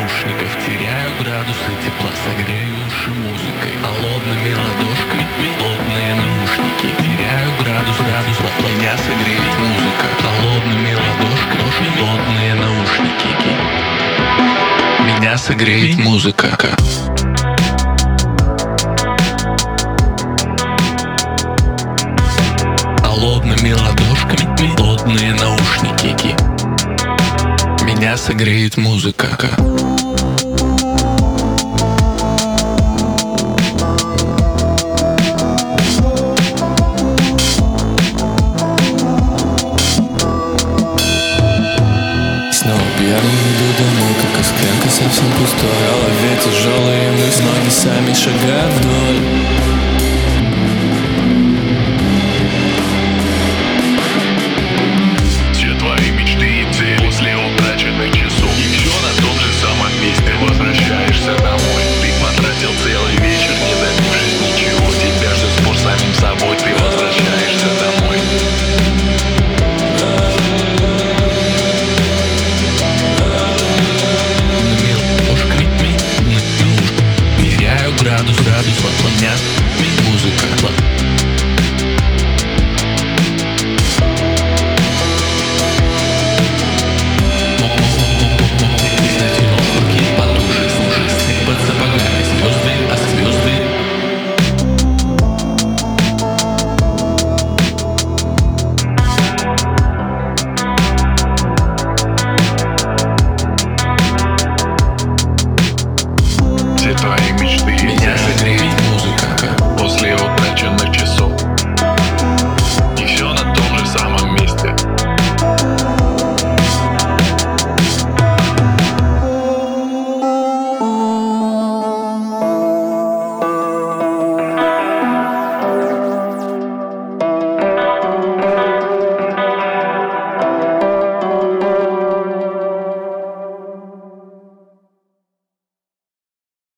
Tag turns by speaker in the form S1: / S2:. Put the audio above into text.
S1: наушников теряю градусы тепла, согрею уши музыкой. Холодными ладошками холодные наушники. Теряю градус тепла, меня согреет музыка. Холодными ладошками холодные наушники. Меня согреет музыка. Холодными ладошками холодные наушники. Меня согреет музыка.
S2: Снова пьяный иду домой, как из клетки совсем пустой. В голове тяжелые мысли, ноги сами шагают вдоль.